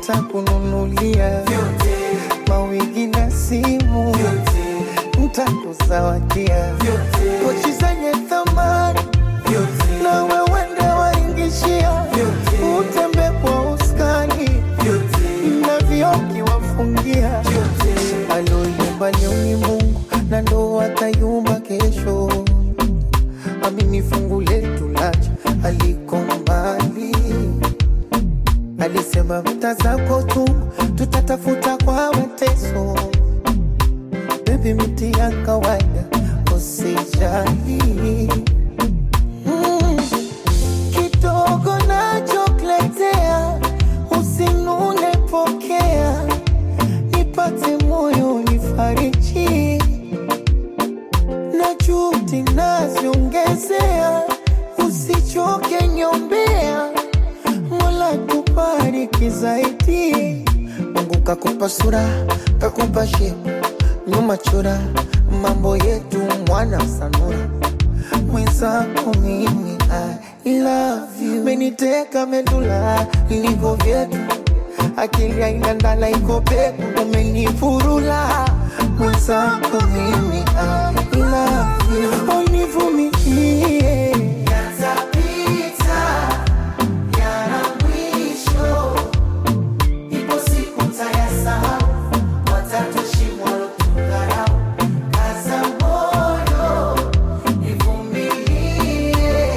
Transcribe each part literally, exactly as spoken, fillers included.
nitakununulia vyote, mawigi na simu vyote, nitakuzawadia vyote, pochi zenye thamani vyote, na wewe ndio waingishia vyote, utembe kwa uskani vyote, na vioki wafungia vyote. Aloyumba leo ni Mungu na ndo atayumba kesho. Amini fungu letu lacha aliko mbali. Alisema mtazako tu tutatafuta kwa mateso. Baby miti ya kawaida usijali. Mm. Kidogo na chokletea usinune pokea. Nipate moyo nifariji. Na juhudi naziongezea. Usichoke nyombea. Mola kubariki zaidi. Mungu kakupa sura, kakupa shepu, nyuma chora, mambo yetu mwana sanura. Mwenzako mimi I love you. Meniteka medula, niligo vyetu. Akili haina ndala iko peku, umenifurula. Mwenzako mimi I love you. Univumilie yatapita, yana mwisho. Ipo siku tayasahau, watatushimwa lotukarau. Kaza moyo, nivumilie.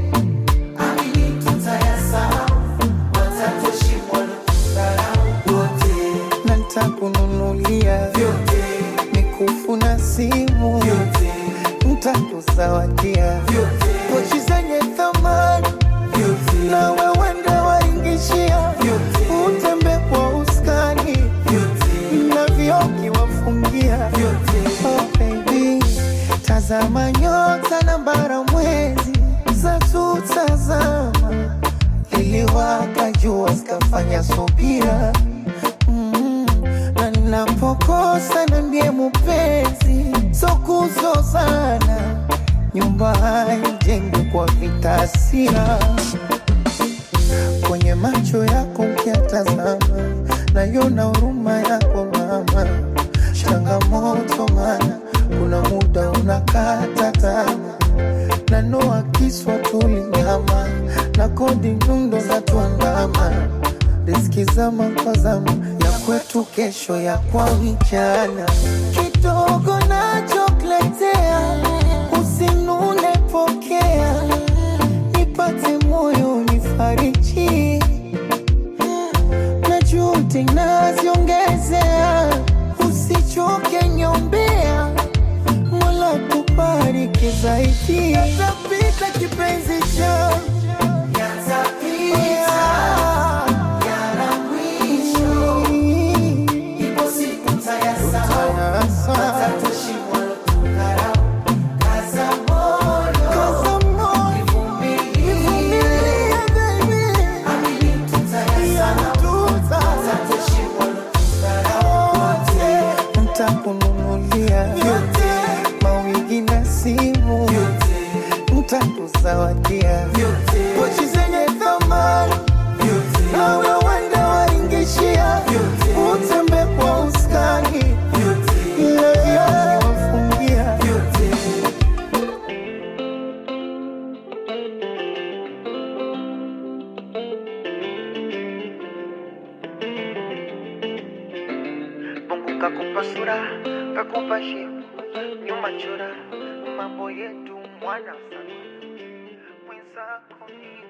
Amini tutayasahau, watatushimwa lotukarau. Wote na nitakununulia vyote, mikufu na simu vyote, nitakuzawadia vyote, pochi zenye thamani vyote, na wewe ndio waingishia vyote, utembe kwa uskani vyote, na vioki wafungia vyote. Oh baby, tazama nyota na bara mwezi za tutazama. Liliwaka jua zikafanya subira. Mm, na ninapokosa na ndiye mupenzi, so kuzozana. Nyumba haijengwi kwa vitasira. Kwenye macho yako ukiatazama, naiona huruma yako mama. Changamoto mana, kuna muda unakata tamaa. Na noa kiswa tulinyama, na kodi nyundo za tuandama. Riziki zama kwa zama, ya kwetu kesho ya kwa vijana. Kidogo na chokletea, usinune pokea. Nipate moyo nifariji. Na juhudi naziongezea, usichoke nyombea. Mola kubariki zaidi. Yatapita kipenzi changu, yatapita, yana mwisho. Ipo siku tayasahau, watatushimwa lotukarau. Kaza moyo, nivumilie baby. Amini tutayasahau, watatushimwa lotukarau. Wote nitakununulia vyote, mawigi na simu vyote, nitakuzawadia vyote, pochi zenye thamani vyote, na wewe ndio waingishia vyote, utembe kwa uskani vyote, na vioki wafungia vyote. Mungu kakupa sura, kakupa shepu, nyuma chora, mambo yetu mwana sana. Mwenzako mimi